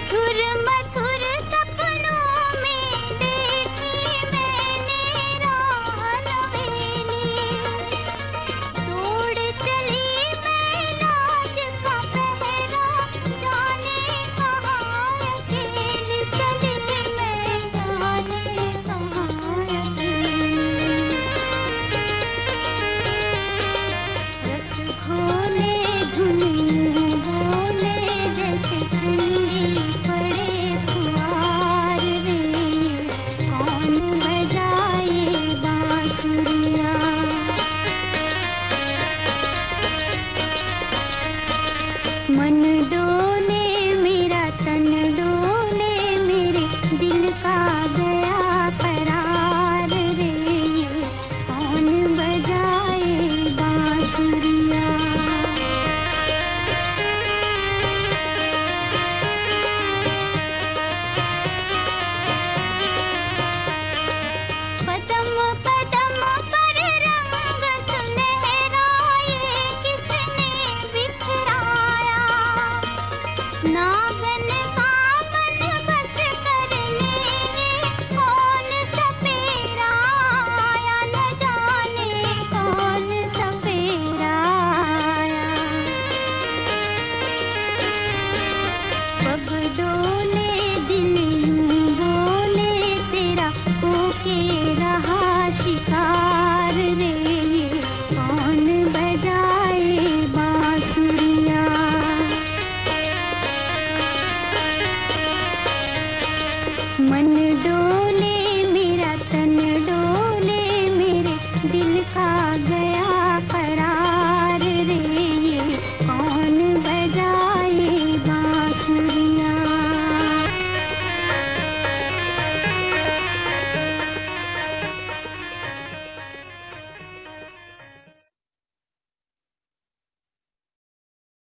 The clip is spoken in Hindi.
मधुर मधुर सपनों में देखी मैंने राह नवेली, तोड़ चली मैं लाज का पहरा, जाने कहाँ अकेली चली मैं, जाने कहाँ अकेली। रस घोले धुन बोले जैसे ठंडी पड़े फुहार रे, कौन बजाए बांसुरिया। मन डोले मेरा तन डोले, मेरे दिल का गया करार रे, कौन बजाए बांसुरिया। कदम कदम पर रंग सुनहरा ये किसने बिखराया, ना